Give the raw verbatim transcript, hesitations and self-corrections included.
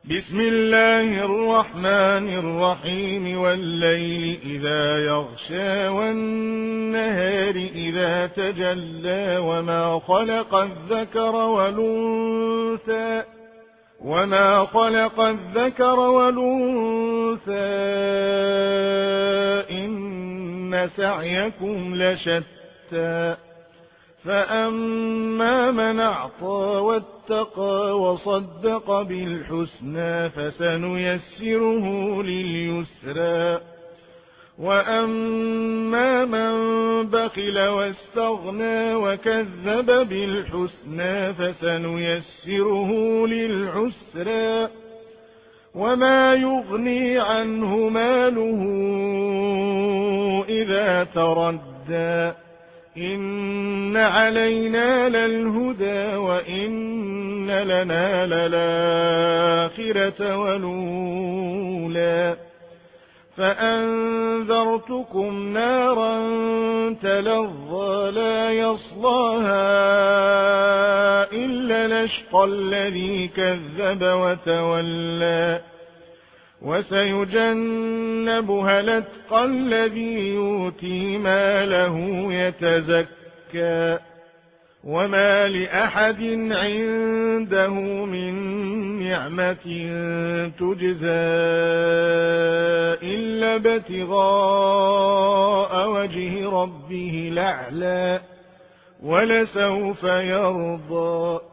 بسم الله الرحمن الرحيم والليل إذا يغشى والنهار إذا تجلى وما خلق الذكر والأنثى وما خلق الذكر والأنثى إن سعيكم لشتى فأما من أعطى واتقى وصدق بالحسنى فسنيسره لليسرى وأما من بخل واستغنى وكذب بالحسنى فسنيسره للعسرى وما يغني عنه ماله إذا تردى إن علينا للهدى وإن لنا للآخرة والأولى فأنذرتكم نارا تلظى لا يصلاها إلا الأشقى الذي كذب وتولى وسيجنبها الأتقى الذي يؤتي ماله يتزكى وما لأحد عنده من نعمة تجزى إلا ابتغاء وجه ربه الأعلى ولسوف يرضى.